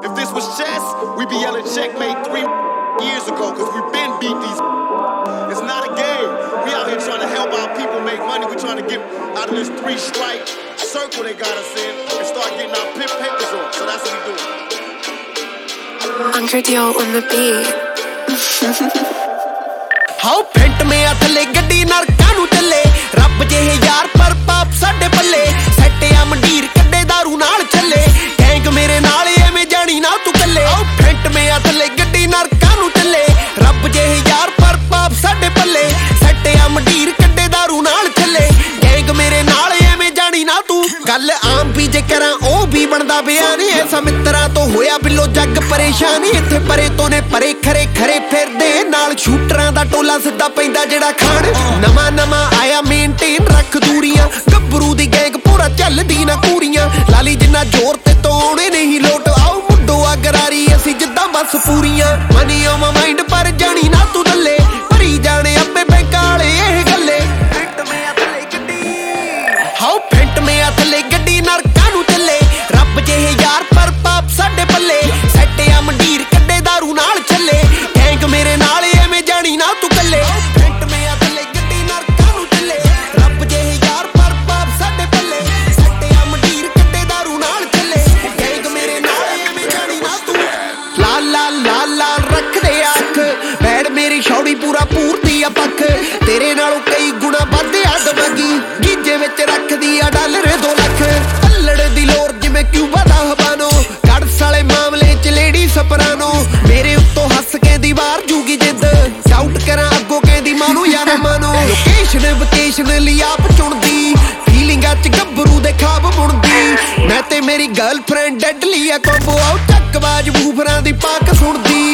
If this was chess, we'd be yelling checkmate 3 years ago, because we've been beat these. It's not a game. We out here trying to help our people make money. We're trying to get out of this 3-strike circle they got us in and start getting our papers on. So that's what we doing. Andre Dio on the beat. ਹਾਉ ਫੈਂਟ ਮਿਆ ਥੱਲੇ ਗੱਡੀ ਨਰਕਾਂ ਨੂੰ ਚੱਲੇ ਰੱਬ ਜਿਹੇ ਯਾਰ ਪਰ ਪਾਪ ਸਾਡੇ ਪੱਲੇ ਸੱਟਿਆ ਮੰਡੀਰ ਕੱਢੇ ਦਾਰੂ ਨਾਲ ਚੱਲੇ ਗੈਂਗ ਮੇਰੇ ਨਾਲ ਐਵੇਂ ਜਾਣੀ ਨਾ ਤੂੰ ਕੱਲੇ ਹਾਉ ਫੈਂਟ ਮਿਆ ਥੱਲੇ ਗੱਡੀ ਨਰਕਾਂ ਨੂੰ ਚੱਲੇ ਰੱਬ ਜਿਹੇ ਯਾਰ ਪਰ ਪਾਪ ਸਾਡੇ ਪੱਲੇ ਸੱਟਿਆ ਮੰਡੀਰ ਕੱਢੇ ਦਾਰੂ ਨਾਲ ਚੱਲੇ ਗੈਂਗ ਮੇਰੇ ਨਾਲ ਐਵੇਂ ਜਾਣੀ ਨਾ ਤੂੰ ਗੱਲ ਆਮ ਵੀ ਜੇ ਕਰਾਂ ਉਹ ਵੀ ਬਣਦਾ ਬਿਆਨ ਐਸਾ ਮਿੱਤਰਾਂ ਤੋਂ ਹੋਇਆ ਬਿੱਲੋ ਜੱਗ ਪਰੇਸ਼ਾਨ ਇੱਥੇ ਪਰੇ ਤੋਂ ਨੇ ਪਰੇ ਖਰੇ ਖਰੇ ਫਿਰਦੇ ਨਾਲ ਸ਼ੂਟਰਾਂ ਦਾ ਟੋਲਾ ਸਿੱਧਾ ਪੈਂਦਾ ਜਿਹੜਾ ਖਾਣ ਨਵਾਂ ਆਇਆ ਮੇਨਟੇਨ ਰੱਖ ਦੂਰੀਆਂ ਗੱਭਰੂ ਦੀ ਗੈਂਗ ਪੂਰਾ ਚੱਲਦੀ ਨਾ ਕੂਰੀਆਂ ਲਾਲੀ ਜਿੰਨਾ ਜ਼ੋਰ ਤੇ ਤੋੜੇ ਨਹੀਂ ਲੋਟ ਆਓ ਮੁੰਡੋ ਅਗਰਾਰੀ ਅਸੀਂ ਜਿੱਦਾਂ ਬਸ ਪੂਰੀਆਂ ਮਨੀ ਔਨ ਮਾਈ ਮਾਈਂਡ ਪਰ ਜਾਣੀ ਨਾ ਤੂੰ ਦੱਲੇ ਭਰੀ ਜਾਣੇ ਆਪੇ ਬੈਂਕਾਂ ਵਾਲੇ ਇਹ ਗੱਲੇ ਹਾਉ ਫੈਂਟ ਮਿਆ ਥੱਲੇ ਗੱਡੀ ਨਰਕਾਂ ਨੂੰ ਚੱਲੇ ਰੱਬ ਜਿਹੇ ਯਾਰ ਪਰ ਪਾਪ ਸਾਡੇ ਪੱਲੇ ਸੱਟਿਆ ਮੰਡੀਰ ਕੱਢੇ ਦਾਰੂ ਨਾਲ ਚੱਲੇ ਗੈਂਗ ਮੇਰੇ ਨਾਲ ਐਵੇਂ ਜਾਣੀ ਨਾ ਤੂੰ ਕੱਲੇ ਫੈਂਟ ਮਿਆ ਥੱਲੇ ਗੱਡੀ ਨਰਕਾਂ ਨੂੰ ਚੱਲੇ ਰੱਬ ਜਿਹੇ ਯਾਰ ਪਰ ਪਾਪ ਸਾਡੇ ਪੱਲੇ ਸੱਟਿਆ ਮੰਡੀਰ ਕੱਢੇ ਦਾਰੂ ਨਾਲ ਚੱਲੇ ਗੈਂਗ ਮੇਰੇ ਨਾਲ ਐਵੇਂ ਜਾਣੀ ਨਾ ਤੂੰ ਲਾਲ ਰੱਖਦੇ ਅੱਖ ਬੈੜ ਮੇਰੀ ਛੌੜੀ ਪੂਰਾ ਪੂਰਤੀ ਆ ਪੱਖ ਤੇਰੇ ਨਾਲੋਂ ਕਈ ਗੁਣਾ ਵੱਧ ਆ ਦਵਾਂਗੀ ਗੀਜੇ ਵਿੱਚ ਰੱਖਦੀ ਆ ਡਾਲਰ 2 ਲੱਖ ਅੱਲੜ ਦੀ ਲੋਰ ਜਿਵੇਂ ਕਿਊਬਾ ਦਾ ਹਬਾਨੋ ਗੜਸ ਵਾਲੇ ਮਾਮਲੇ ਚ ਲੇਡੀ ਸਪਰਾਨੋ ਮੇਰੇ ਉੱਤੋਂ ਹੱਸ ਕੇ ਦੀਵਾਰ ਜੂਗੀ ਜਿੱਦ ਸ਼ਾਊਟ ਕਰਾਂ ਅੱਗੋਂ ਕਹਿੰਦੀ ਮਾਨੂੰ ਯਾਰ ਮਾਨੋ ਲੋਕੇਸ਼ਨ ਲਈ ਆਪ ਚੁਣਦੀ ਫੀਲਿੰਗਾਂ ਚ ਗੱਭਰੂ ਦੇ ਖਾਬ ਬੁਣਦੀ ਮੈਂ ਤੇ ਮੇਰੀ ਗਰਲਫ੍ਰੈਂਡ ਡੈਡਲੀ ਆ ਕੰਬੋ ਆਉ ਚੱਕਬਾਜ ਬੂਫਰਾਂ ਦੀ ਪਾਕ ਸੁਣਦੀ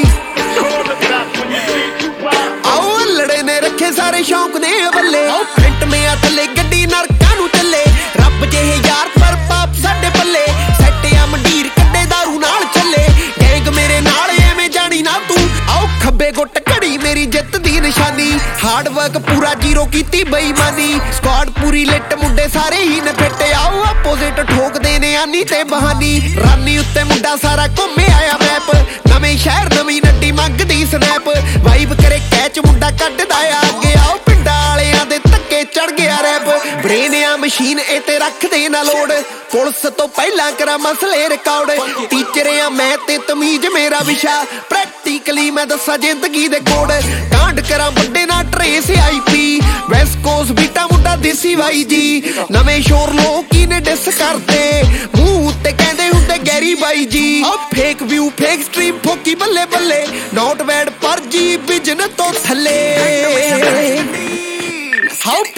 ਆਓ ਲੜੇ ਨੇ ਰੱਖੇ ਸਾਰੇ ਸ਼ੌਂਕ ਨੇ ਬੱਲੇ ਆਓ ਫੈਂਟ ਮਿਆ ਥੱਲੇ ਗੱਡੀ ਨਰਕਾਂ ਨੂੰ ਚੱਲੇ ਰੱਬ ਜਿਹੇ ਯਾਰ ਪਰ ਪਾਪ ਸਾਡੇ ਪੱਲੇ ਸੱਟਿਆ ਮੰਡੀਰ ਕੱਢੇ ਦਾਰੂ ਨਾਲ ਚੱਲੇ ਗੈਂਗ ਮੇਰੇ ਨਾਲ ਐਵੇਂ ਜਾਣੀ ਨਾ ਤੂੰ ਆਓ ਖੱਬੇ ਗੁੱਟ ਘੜੀ ਮੇਰੀ ਜਿੱਤ ਦੀ ਨਿਸ਼ਾਨੀ ਹਾਰਡ ਵਰਕ ਪੂਰਾ ਜ਼ੀਰੋ ਕੀਤੀ ਬੇਈਮਾਨੀ ਸਕੁਆਡ ਪੂਰੀ ਲਿੱਟ ਮੁੰਡੇ ਸਾਰੇ ਹੀ ਨਫਿੱਟ ਆਓ ਆਪੋਜ਼ਿਟ ਠੋਕਦੇ ਨੇ ਆਨੀ ਤੇ ਬਹਾਨੀ ਰਾਨੀ ਉੱਤੇ ਮੁੰਡਾ ਸਾਰਾ ਘੁੰਮੇ ਆਇਆ ਮੈਪ ਨਵੇਂ ਸ਼ਹਿਰ ਨਵੀਂ ਨੱਡੀ ਮੰਗਦੀ ਸਨੈਪ ਵਾਈਬ ਕਰੇ ਕੈਚ ਮੁੰਡਾ ਕੱਢਦਾ ਆ ਅੱਗੇ ਆਓ ਪਿੰਡਾਂ ਵਾਲਿਆਂ ਦੇ ਧੱਕੇ ਚੜ ਗਿਆ ਰੈਪ ਬ੍ਰੇਨ ਆ ਮਸ਼ੀਨ ਇਹ ਤੇ ਰੱਖਦੇ ਨਾ ਲੋੜ ਪੁਲਿਸ ਤੋਂ ਪਹਿਲਾਂ ਕਰਾਂ ਮਸਲੇ ਰਿਕਾਰਡ ਟੀਚਰ ਆ ਮੈਂ ਤੇ ਤਮੀਜ਼ ਮੇਰਾ ਵਿਸ਼ਾ ਪ੍ਰੈਕਟੀਕਲੀ ਮੈਂ ਦੱਸਾਂ ਜ਼ਿੰਦਗੀ ਦੇ ਕੋਡ ਕਾਂਡ ਕਰਾਂ ਵੱਡੇ ਨਾਲ ਟਰੇਸ ਆਈਪੀ ਵੈਸਟ ਕੋਸ ਬੀਟਾ ਮੁੰਡਾ ਦੇਸੀ ਬਾਈ ਜੀ ਨਵੇਂ ਸ਼ੋਰ ਲੋਕ ਹੀ ਨੇ ਡਿਸ ਕਰਦੇ ਮੂੰਹ ਉੱਤੇ ਕਹਿੰਦੇ ਹੁੰਦੇ ਗੈਰੀ ਬਾਈ ਜੀ ਆ ਫੇਕ ਵਿਊ ਫੇਕ ਸਟ੍ਰੀਮ ਫੋਕੀ ਬੱਲੇ ਬੱਲੇ ਨੋਟ ਬੈਡ ਪਰ ਜੀ ਬਿਜਨ ਤੋਂ ਥੱਲੇ ਹਾਉ